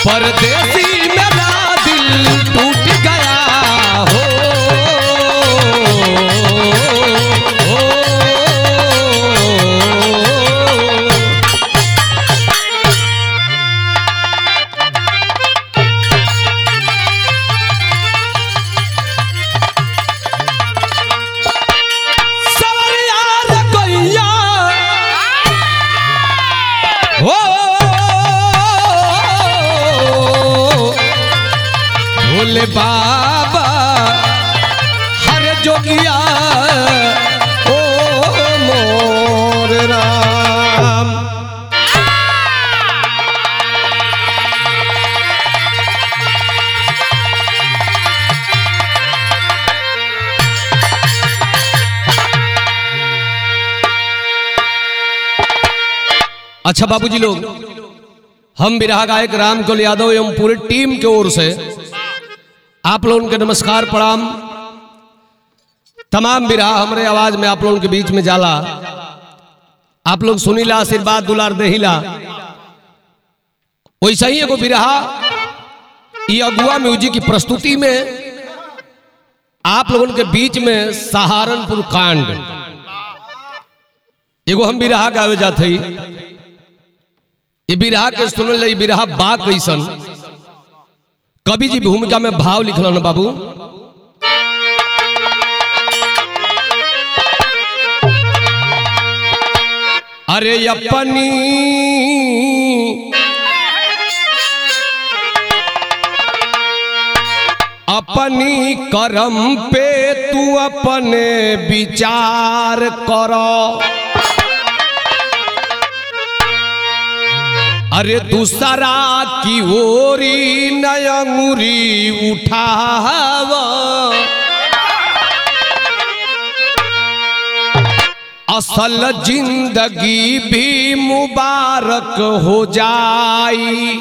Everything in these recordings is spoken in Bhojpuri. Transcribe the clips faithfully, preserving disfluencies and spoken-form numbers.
परदेसी मेरा दिल टूट गया हो, हो, हो। सवरिया रे कोइया हो, भोले बाबा हर जोगिया ओ मोर राम। अच्छा बाबूजी लोग, हम बिरहा गायक रामकुल यादव एवं पूरी टीम की ओर से आप लोगों के नमस्कार प्रणाम। तमाम बिरहा हमारे आवाज में आप लोगों के बीच में जाला, आप लोग सुनीला, आशीर्वाद दुलार देहिला। वैसा ही एगो बिरहा ये अगुआ म्यूजिक की प्रस्तुति में आप लोगों के बीच में सहारनपुर कांड एगो हम बिरहा गावे जाते ही। ये बिरहा के सुनल ले बिरहा बा कैसन, कवि जी भूमिका में भाव लिखल न बाबू। अरे अपनी अपनी कर्म पे तू अपने विचार करो, अरे दूसरा की ओरी नयंगुरी उठाव, असल जिंदगी भी मुबारक हो जाई।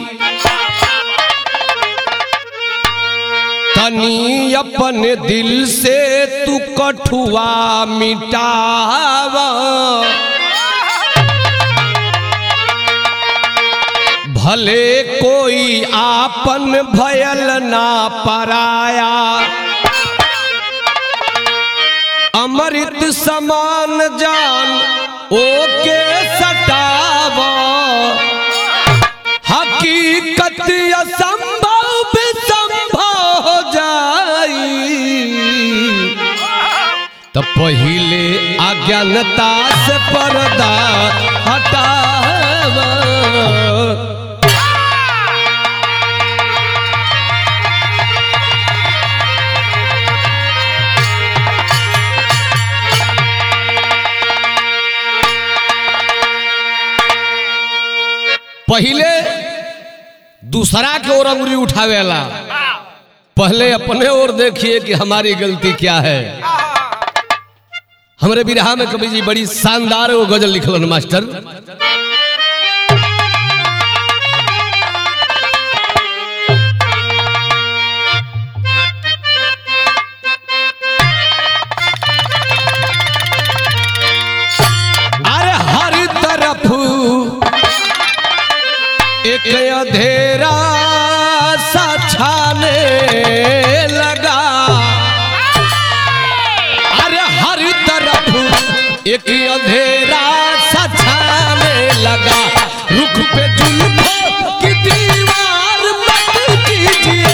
तनी अपने दिल से तू कठुआ मिटाव, भले कोई आपन भयल ना पराया, अमृत समान जान ओके सटाव, हकीकत असंभव भी संभव हो जाई। तो पहिले अज्ञानता से पर्दा हटाव, पहले दूसरा के ओर अंगुली उठावेला, पहले अपने ओर देखिए कि हमारी गलती क्या है। हमारे बिरहा में कवि जी बड़ी शानदार वो गजल लिखलन मास्टर। अरे हर तरफ एक अंधेरा सा छाने लगा, अरे हर तरफ एक अंधेरा सा छाने लगा, रुख पे जुल्फों की दीवार मत कीजिए,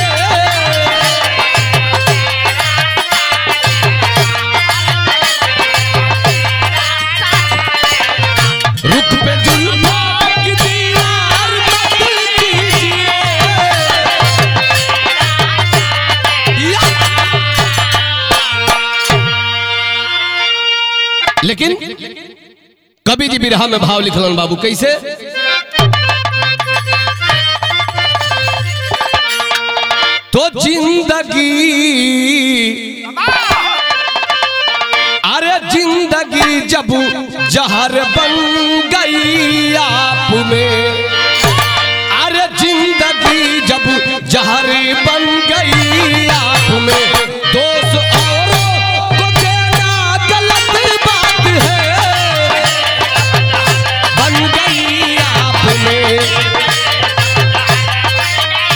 रुख पे जुल्फों की दीवार मत कीजिए। लेकिन कवि जी बिरहा में भाव लिखलन बाबू कैसे। तो जिंदगी, अरे जिंदगी जब जहर बन गई आप में, अरे जिंदगी जब जहर बन गई आप में, दोस्त औरों को देना गलत बात है, बन गई आप में।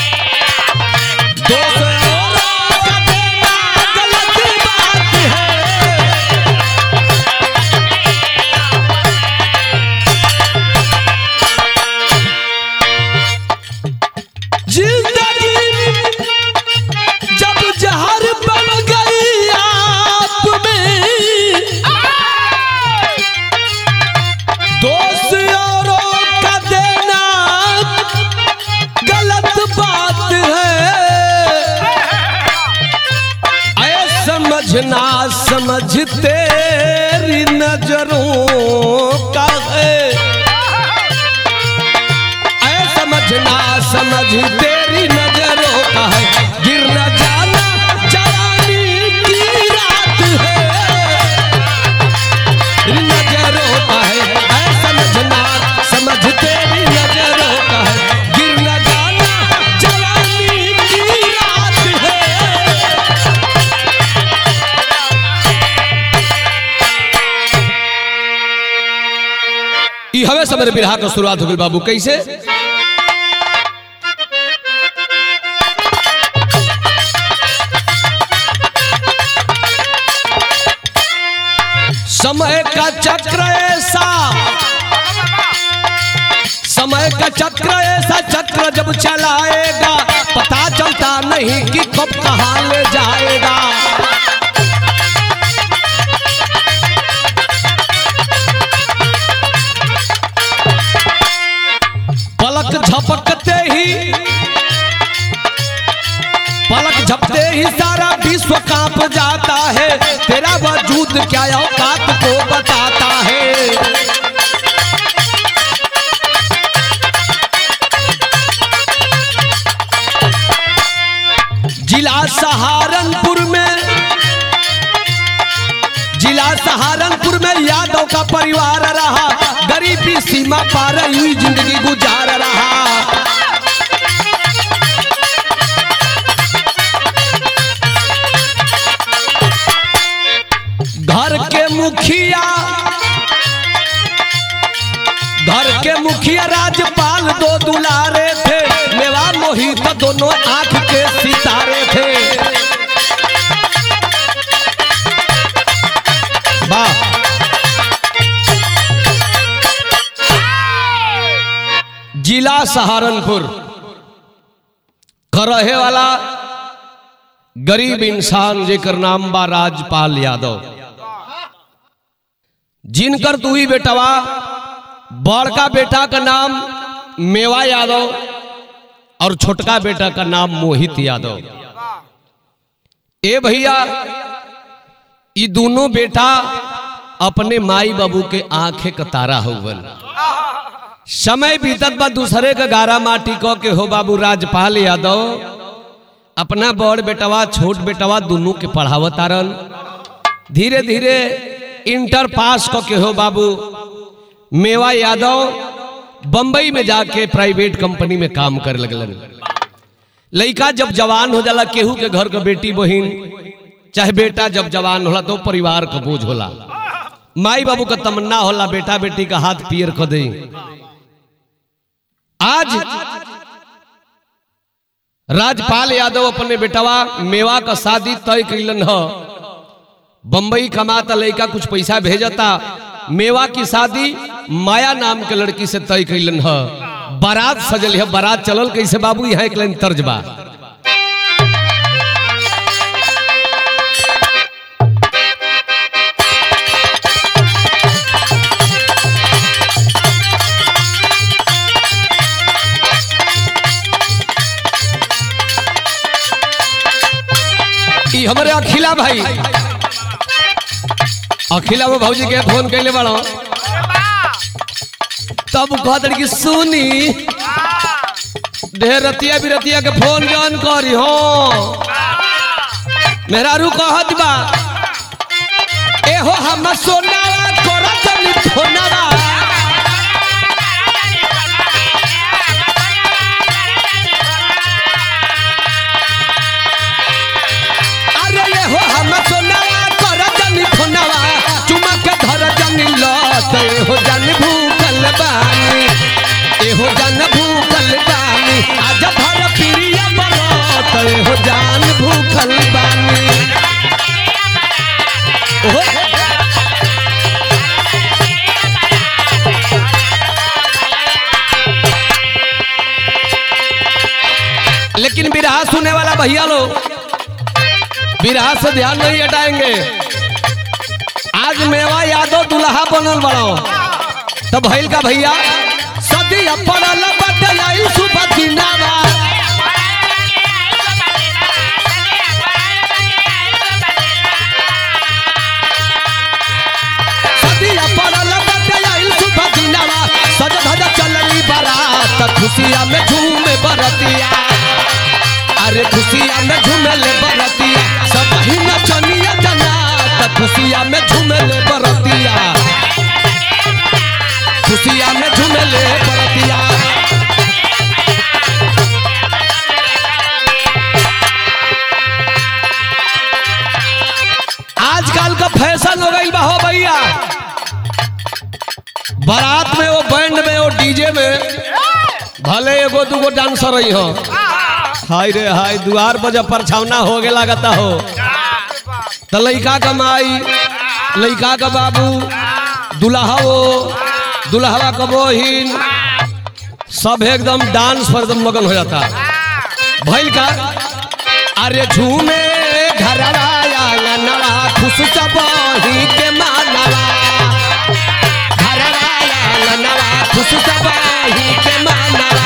समझना समझ तेरी नजरों का है, ऐ समझना समझ तेरी नजरों का है, गिर न जाना जवानी की रात है, नजरों का है, ऐ समझना समझ तेरी नजरों का है, गिर न जाना जवानी की रात है। ई हवे समर बिरहा का शुरुआत हो गई बाबू। कैसे? समय का चक्र ऐसा, समय का चक्र ऐसा चक्र जब चलाएगा पता चलता नहीं कि कब कहाँ ले जाएगा। पलक झपकते ही, पलक झपकते ही सारा विश्व कांप जाता है, तेरा वजूद क्या औकात को बताता है। जिला सहारनपुर में, जिला सहारनपुर में यादव का परिवार रहा, गरीबी सीमा पार हुई जिंदगी गुजार रहा। घर के मुखिया, घर के मुखिया राजपाल दो दुलारे थे, मेवा मोहित दोनों आंख के सितारे थे। वाह। जिला सहारनपुर का रहे वाला गरीब इंसान जेकर नाम बा राजपाल यादव, जिनकर तू ही बेटवा बड़का बेटा का नाम मेवा यादव और छोटका बेटा का नाम मोहित यादव। ए भैया, ये दोनों बेटा अपने माई बाबू के आंखें का तारा होवन। समय बीतत बा दूसरे का गारा माटी को के हो बाबू राजपाल यादव अपना बड़ बेटवा छोट बेटवा दोनों के पढ़ावत आरन। धीरे धीरे इंटर पास को के हो बाबू मेवा यादव बंबई में जाके प्राइवेट कंपनी में काम कर लगलन। लड़का जब जवान हो जाला, केहू के घर का बेटी बहिन चाहे बेटा जब जवान होला तो परिवार का बोझ होला, माई बाबू का तमन्ना होला बेटा बेटी का हाथ पियर कर दे। आज राजपाल यादव अपने बेटवा मेवा का शादी तय कैलन है। बंबई कमाता लड़का कुछ पैसा भेजता, मेवा की शादी माया नाम के लड़की से तय कैलन है। बारात सजल है, बारात चलल कैसे बाबू, यहाँ एक लाइन तर्ज बा। हमारे अखिला भाई, अखिला वो भौजी के फोन कैले बड़ा तब कहते कि सुनी ढेर रतिया बिरतिया के फोन जॉन करी हो मेरा रू कहत बा एहो हम सोना कोरा चली फोनवा हो जान भूखल बानी, एहो जान भूखल बानी, आज भर प्रिय बरात हो जान भूखल बानी। लेकिन बिरहा सुनने वाला भैया लोग बिरहा से ध्यान नहीं हटाएंगे। आज मेवा यादव दुल्हा बनल बड़ो तब भइल का भैया सदी पड़ल बदलाई सुबह दिनावा खुशिया में झूमे बरतिया, अरे खुशिया में झूमेले बरतिया, सब ही नचनिया जनात खुशिया में झूमेले बरतिया, खुशिया में झूमेले बरतिया। आजकल का फैशन हो गई बा हो भैया, बारात में वो बैंड में वो डीजे में भले एगो दूगो डांसर रही हो, हाय रे हाय दुआर बजा परछावना हो गए लागता हो, तो लड़का का माई लड़का का बाबू दुल्हा वो दुल्हा का बहिन सब एकदम डांस पर एकदम मगन हो जाता भैल का। अरे झूमे घरवा आंगनवा खुश सब ही के मानवा, घरवा आंगनवा खुश सब ही के मानवा,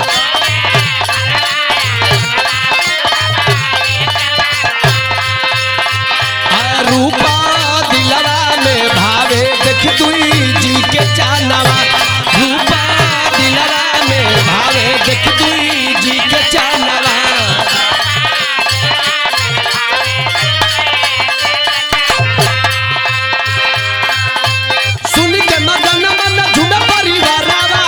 रूपा दिलवा में भावे देख दुई जी के चानवा, रूपा दिलवा में भावे देख दुई जी के चानवा। सुन के मगन मन झूम परिवारवा,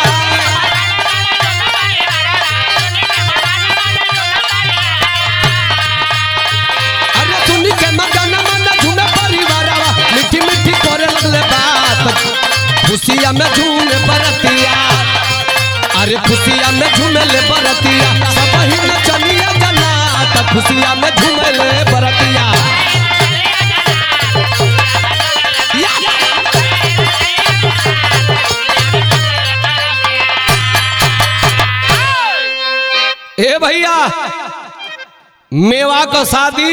अरे सुन के मगन मन झूम परिवारवा, मीठी मीठी करे लगले बात खुशिया में झूमे बरतिया, अरे खुशिया में झूमेले बरतिया, सब ही नचनिया जनात खुशिया में झूमेले बरतिया। ए भैया मेवा का शादी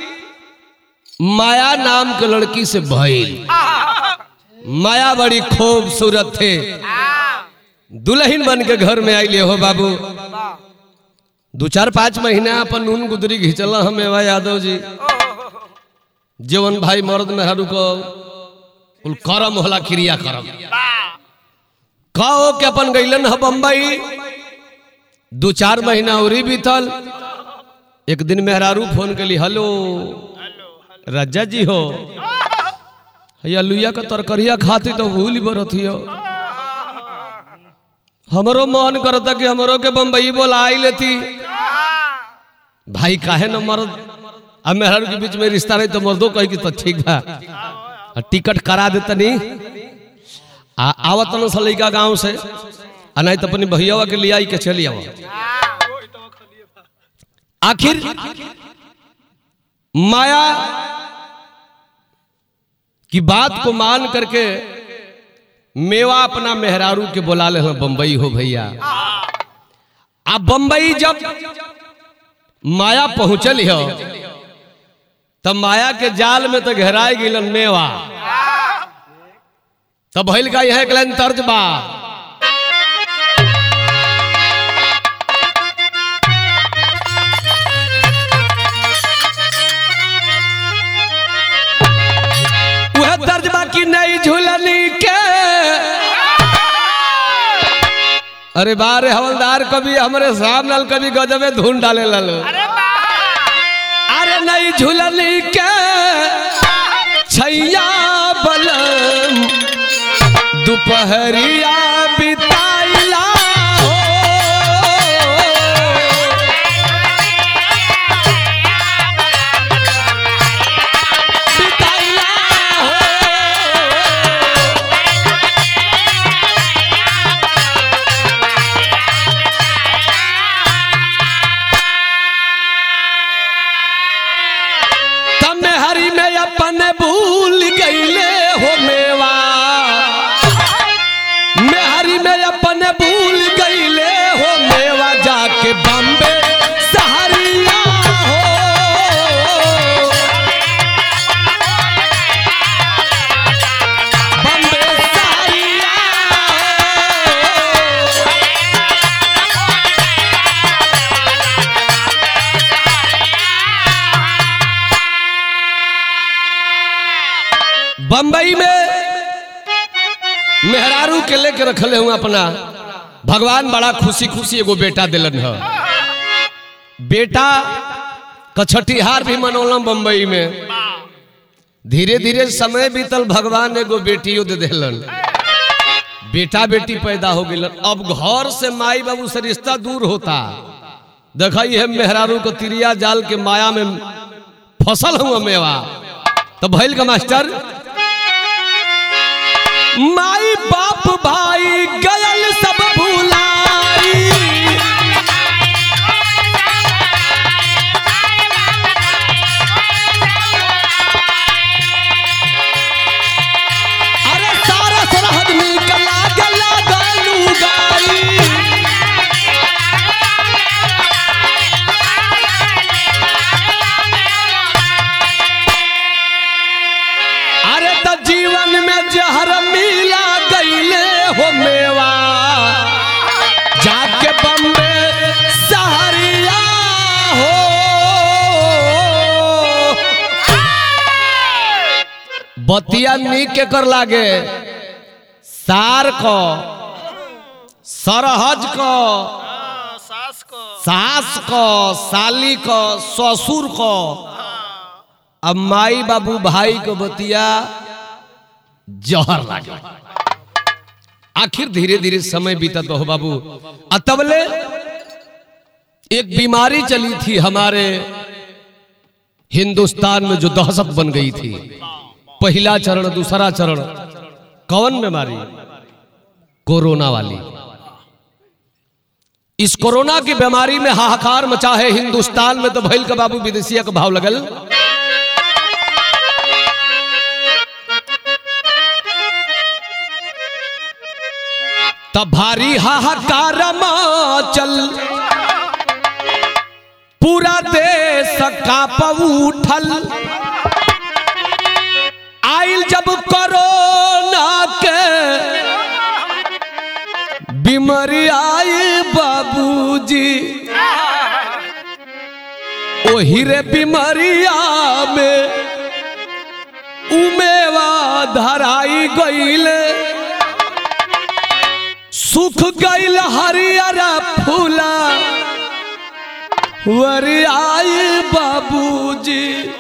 माया नाम के लड़की से भइल, माया बड़ी खूबसूरत थे, दुल्हन बन के घर में आई ले हो बाबू, दो चार पाँच महीना अपन नून गुदरी घिंचला हम मेवा यादव जी, जीवन भाई मर्द मेहरू को करम होला क्रिया करम कहो के अपन गईलन ह बम्बई, दो चार महीना और बीतल, एक दिन मेहरारू फोन के लिए हेलो राजा जी हो, लुइया का तरकरिया खाती तो भूल बरती हो, हमरो मन करता कि हमरो के बम्बई बोला आई लेती, भाई काहे न मर्द अब मेहरारू के बीच में रिश्ता रही तो मर्दों कही कि तो ठीक बा टिकट करा देता नहीं आवत न सलैका गांव से आ नहीं तो अपनी भैया के लिए आई के चली आवा। आखिर माया की बात को मान करके मेवा अपना मेहरारू के बुला ले बम्बई हो भैया। अब बम्बई जब माया पहुंचल हो तब माया के जाल में तो घेराई गिलन मेवा, तब भइल का यह एक तर्ज बा, वह तर्ज बा की नई झूलनी के, अरे बारे हवलदार कभी हमारे सामने कभी गजबे धुन डाले लालो, अरे नई झूलनी के छैया बलम दोपहरिया बिताइला हो, बिताइला हो, तब में हरी में अपन भूल गईले हो मेवा, में हरी में अपन भूल गईले हो मेवा, जाके बम्बे सहरिया हो, बम्बे सहरिया बम्बई में मेहरारू के लेके रखले हूँ अपना भगवान बड़ा खुशी खुशी एगो बेटा दिलन है। बेटा कछठिहार भी मनोलम बम्बई में। धीरे धीरे समय बीतल, भगवान एगो बेटियों दे दिलन। बेटा बेटी पैदा हो गई। अब घर से माई बाबू से रिश्ता दूर होता। देखा है मेहरारू को तिरिया जाल के माया में फसल हुआ मेवा। तो भैल का मास्टर माई बाप भाई गयल सब भुलाई। अरे सारा सरहद में गला गला गलू गाई। अरे तो जीवन में जहर मिला गईले हो मेवा। जाके बम्बे सहरिया हो। बतिया नी के कर लागे। सार को, सरहज को, सास को, सास को, साली को, ससुर को। अब माई बाबू भाई को बतिया जहर लागे। आखिर धीरे धीरे समय बीता तो हो बाबू। अतबले एक बीमारी चली थी हमारे हिंदुस्तान में जो दहशत बन गई थी। पहला चरण, दूसरा चरण। कौन बीमारी? कोरोना वाली। इस कोरोना की बीमारी में हाहाकार मचा है हिंदुस्तान में। तो भैल का बाबू विदेशिया का भाव लगल। तब भारी हाहाकार मचल, पूरा देश कांप उठल। आइल जब कोरोना के बीमारी आई बाबूजी। ओही रे बीमारिया में उमेवा धराई गईले। सुख गईल हरियरा फूला वरियाई बाबूजी।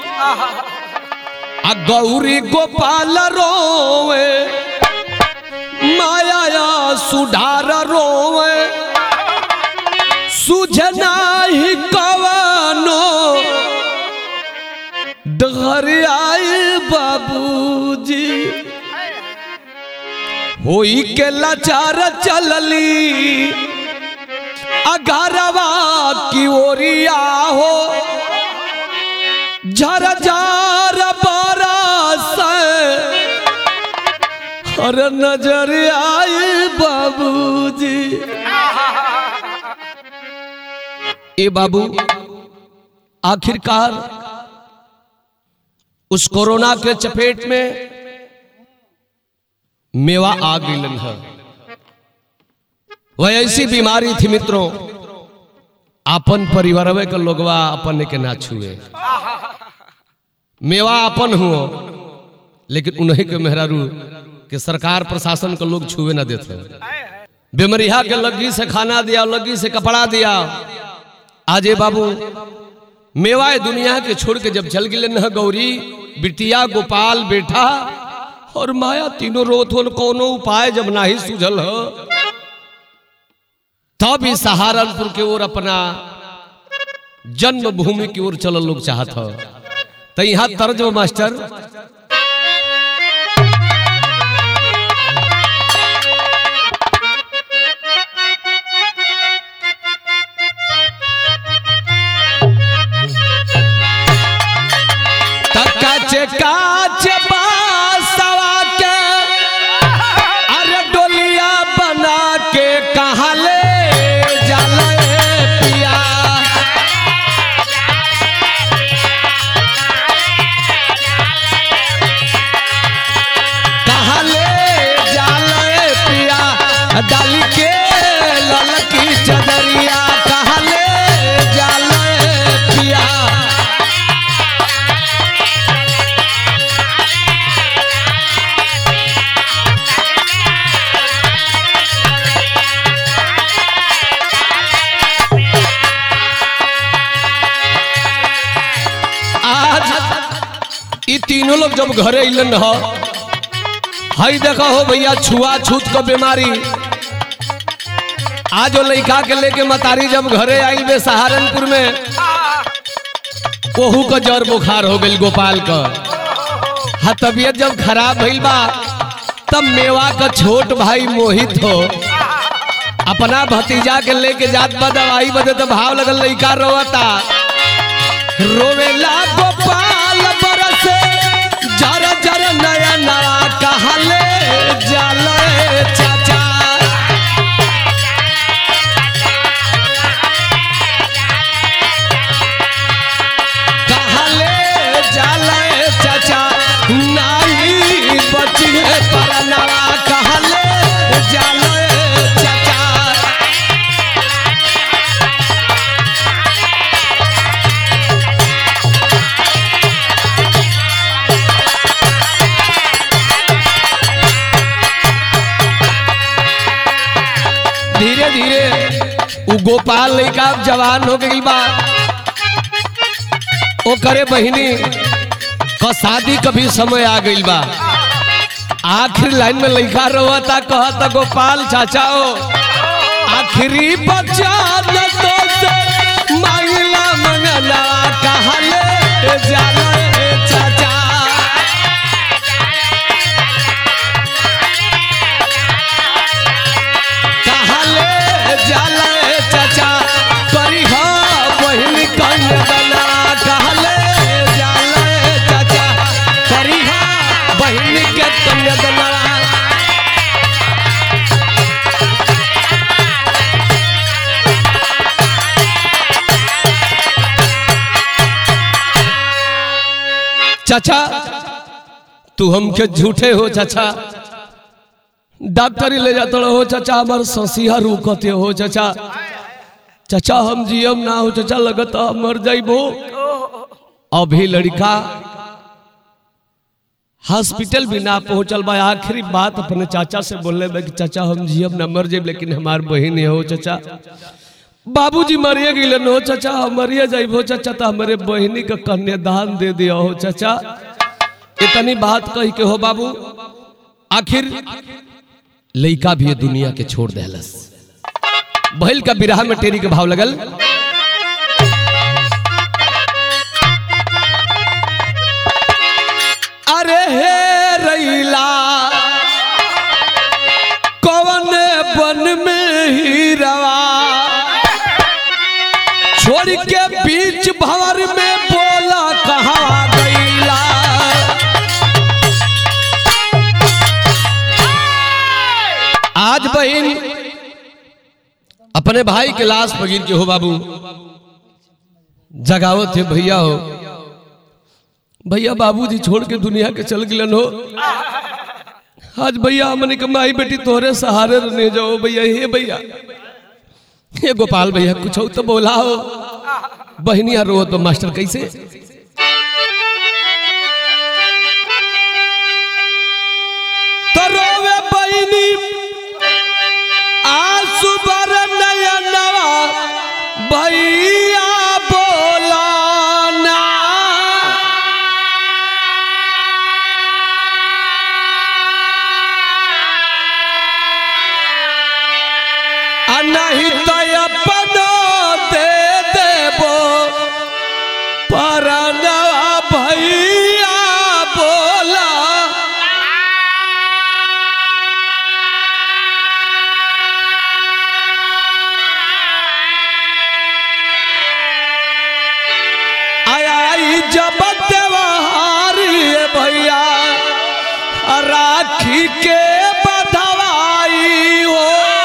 आ गौरी गोपाल रोवे, माया सुधार रोवे। सुझना ही कवानो डगरियाई बाबूजी। होई के लाचार चलली अगारवा की ओरिया हो। झरझर बरस हर नजर आई बाबूजी। ए बाबू, आखिरकार उस कोरोना के चपेट में मेवा आ गई है। वह ऐसी बीमारी थी मित्रों, अपन परिवार के लोगवा अपन के ना छुए। मेवा अपन हुओ, लेकिन उन्हीं के मेहरारू के सरकार प्रशासन के लोग छुए ना देते। बेमरिया के लग्गी से खाना दिया, लग्गी से कपड़ा दिया। आज ये बाबू मेवा दुनिया के छोड़ के जब चल गए न, गौरी बिटिया गोपाल बेटा और माया तीनों रोत हो। कोनो उपाय जब ना ही सूझल हो, तब ही सहारनपुर की ओर, अपना जन्मभूमि की ओर चल लोग चाहत हो। तो यहाँ तर्ज मास्टर काच बासवा के अरे डोलिया बना के कहाँ ले जाले पिया। कहाँ ले जाले पिया, डाली के ललकी चदरिया। कहाँ ले जाले पिया। तीनों लोग जब घरे अलन हो, हई देखा हो भैया छुआछूत का बीमारी। आज वो लड़का के लेके मतारी जब घरे आई बे सहारनपुर में, कोहू का जर बुखार हो गई गोपाल का। हाँ तबीयत जब खराब भइल बा तब मेवा का छोट भाई मोहित हो अपना भतीजा के लेके जात बा दवाई बदे, तो भाव लगल लड़का रोता, रोवेला गोपाल बरसे जर जर नया नया कहले जाले चाचा। कहले जाले चाचा नाही बचिए परनवा, कहले जाले चाचा। धीरे धीरे वो गोपाल लड़का जवान हो गई बा। ओ करे बहिनी का शादी का भी समय आ गई बा। आखिरी लाइन में लड़का रोता, कहता गोपाल चाचा हो आखिरी बच्चा न तो से मांगला मंगला, कहले जाले चाचा। जाले चाचा करी हो बहिन कन्या, कहले जाले चाचा करी हो बहिन के कन्या। चाचा तू हमके झूठे हो चाचा, डॉक्टरी ले जाता हो चाचा, हमार ससिया रुकते हो चाचा। चाचा हम जियम ना हो चाचा, लगता मर जाइबो। अभी लड़का हॉस्पिटल भी ना पहुंचल बा। आखिरी बात अपने चाचा से बोलने में कि चाचा हम जियम ना मर जाइब, लेकिन हमार बहन हो चाचा। बाबूजी मरिए गिलन हो चाचा, हम मरिए जाइबो चाचा, तो हमारे बहनी का कन्यादान दे दिया हो चाचा। इतनी बात कही के हो बाबू आखिर लइका भी ये दुनिया के छोड़ देलस। बहल का बिरहा में टेरी के भाव लगल, अरे हे रैला कौन बन में ही रवा, छोड़ के बीच भंवर में बोला कहाँ गईला। आज बहन अपने भाई के लाश पर गिर के हो बाबू जगावत थे, भैया हो भैया बाबूजी छोड़ के दुनिया के चल गिलन हो। आज भैया हमने के माई बेटी तोहरे सहारे रहने जाओ भैया। हे भैया हे गोपाल भैया कुछ हो तो बोला हो। बहनिया रो तो मास्टर कैसे, तो रोवे बहनी आंसू बर नयनवा, भैया बोला ना। नहीं तो अपनो दे देबो परनवा, भैया बोला। आई जब त्योहारी भैया राखी के बधवाई हो,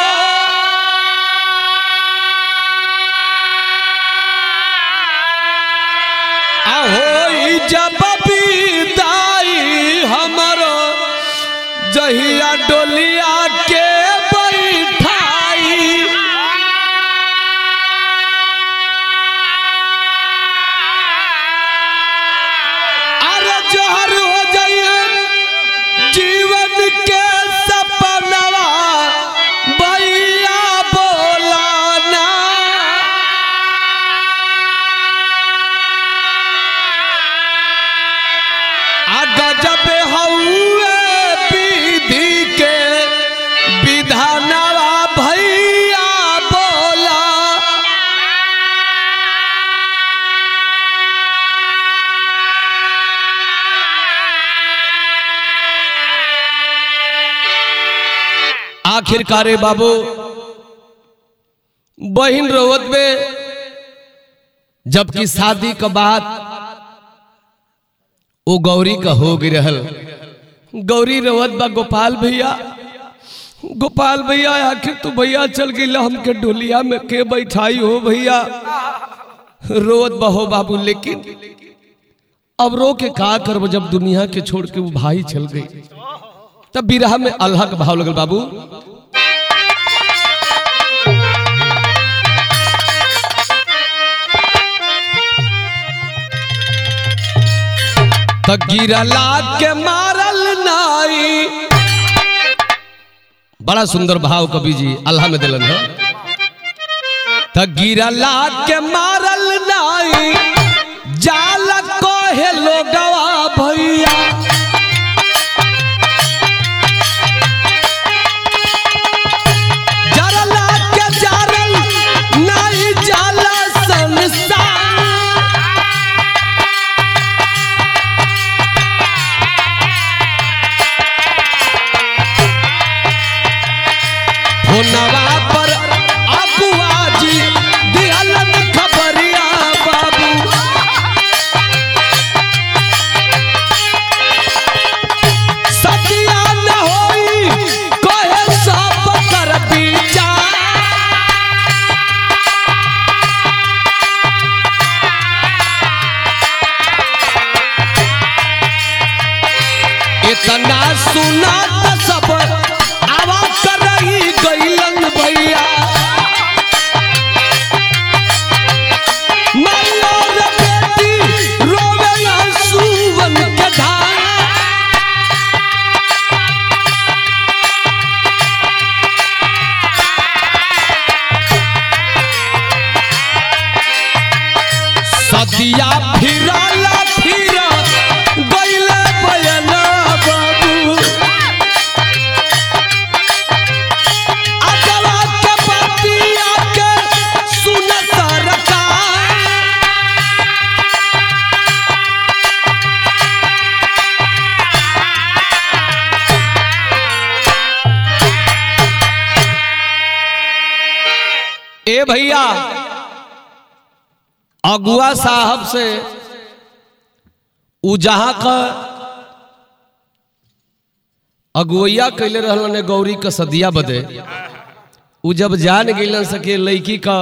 हो जब विदाई हमरो जहिया डोलिया के बैठाई। अरे जोहर हो जाइए जीवन के सपनवा, भैया बोला ना। आखिरकार बाबू बहन रोवत में, जबकि शादी के बाद वो गौरी का हो गई रहल। गौरी रोवत बा, गोपाल भैया गोपाल भैया आखिर तू भैया चल गई, हमके डोलिया में के बैठाई हो भैया। रोवत बहो बाबू, लेकिन अब रो के का करब जब दुनिया के छोड़ के वो भाई चल गई। तब बिरहा में अल्लाह का भाव लगल बाबू। त गिरला के मारल नाई, बड़ा सुंदर भाव कवि जी अल्लाह में दिलन है। त गिरला के मारल नाई, जाल कहे लोगवा भैया। जरला के जारल नाई, जाला संसार। नवा पर अबुआ जी दिहलन खबरिया बाबू। सतिया न होई कहे सब कर विचार। इतना सुना तो सब आवाज कर रही गईलन भैया। माया रे बेटी रोवे आंसुअन के धार। सदिया फिरला फिरा गईले बयना बाबू। ए भैया अगुआ साहब से उ जहां का अगुवैया कैले रहल ने गौरी का सदिया बदे, उ जब जान गईलन सके लड़की का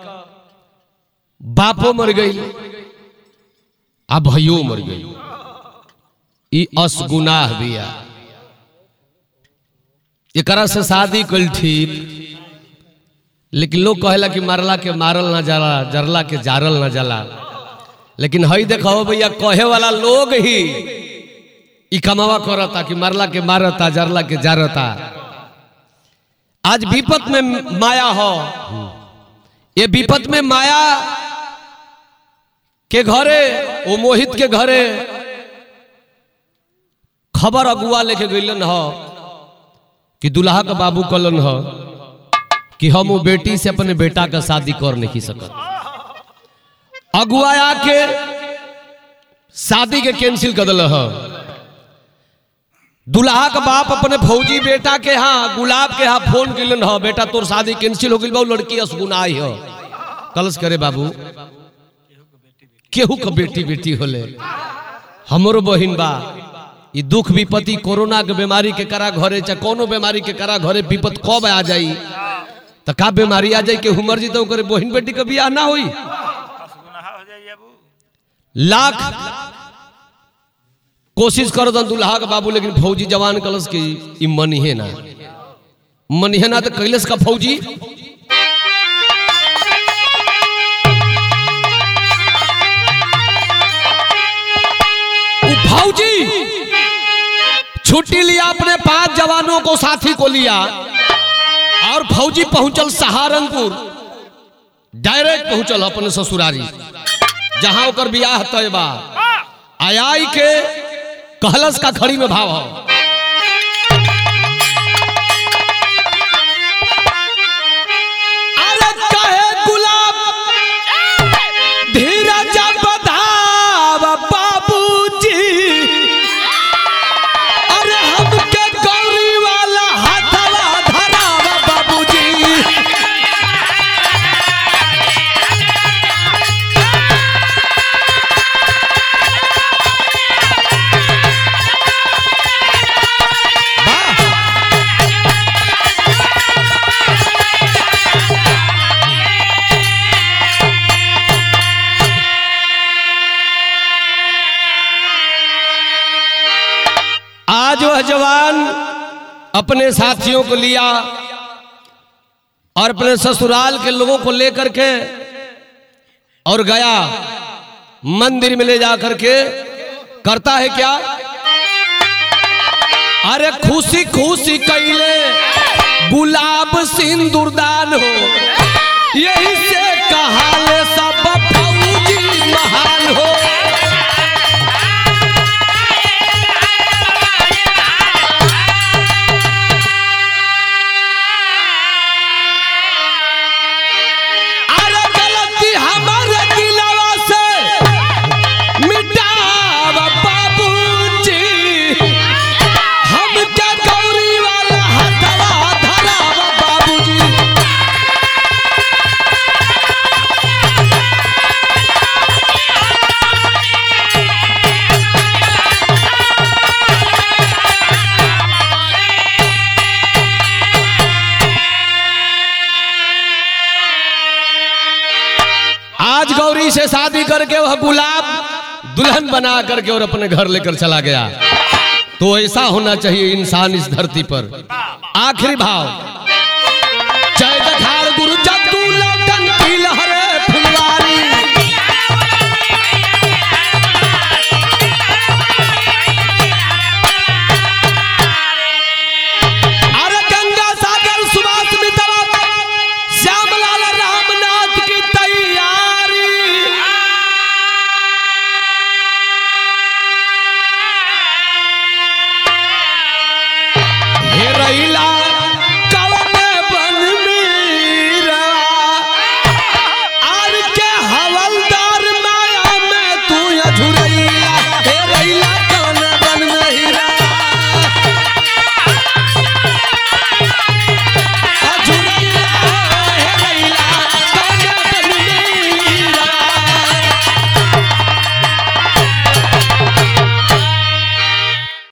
बापो मर गई आ भैयो मर गई। ई असगुनाह बिया, एकरा से शादी कल ठीक। लेकिन लोग कहेला कि मारला के मारल ना जाला, जरला के जारल ना जाला। लेकिन हई देखो भैया, कहे वाला लोग ही ई कमावा करता कि मारला के मारता, जरला के जारता। आज विपत में माया हो, ये विपत में माया के घरे, वो मोहित के घरे खबर अगुआ लेके गईलन हो कि दुल्हा का बाबू कलन हो कि हम वो बेटी से अपने बेटा का शादी कर नहीं सकत। अगुआ आके शादी के कैंसिल कर दिल हो। दुल्हा का बाप अपने फौजी बेटा के यहाँ गुलाब के यहाँ फोन कैलन हो, बेटा तोर शादी कैंसिल हो गई बा, लड़की असगुनाई हो। कलश करे बाबू, केहू का बेटी बेटी होले, हमरो बहिन बा। ये दुख विपत्ति कोरोना के बीमारी के करा घरे, चाहे कोनो बीमारी के करा घरे विपत कब आ जाई, तो का बीमारी आ जाए कि मर जी, तो करे बहन बेटी का बियाह ना हुई। लाख कोशिश कर दन दुल्हा का बाबू, लेकिन फौजी जवान कलश की मनिहे ना मनिहे ना तो कैलस का फौजी। फौजी छुट्टी लिया, अपने पांच जवानों को साथी को लिया और फौजी पहुंचल सहारनपुर। डायरेक्ट पहुंचल अपने ससुरारी जहां ओकर बियाह तय बा। आयाई के कहलस का खड़ी में भाव हो, अरे कहे गुलाब धीरज बधाव बाबूजी, अरे हमके गौरी वाला हाथवा धरावा। वह जवान अपने साथियों को लिया और अपने ससुराल के लोगों को लेकर के और गया मंदिर में ले जाकर के करता है क्या, अरे खुशी खुशी कैले गुलाब सिंदूरदान हो, यही से कहाले सब फौजी महान हो। अरे गलती हमारे दिलवा से मिटाव बाबूजी, हम क्या गौरी वाला हथवा धराव बाबूजी। आज गौरी से शादी करके वह गुलाब दुल्हन बना करके और अपने घर लेकर चला गया। तो ऐसा होना चाहिए इंसान इस धरती पर। आखिरी भाव, चाहे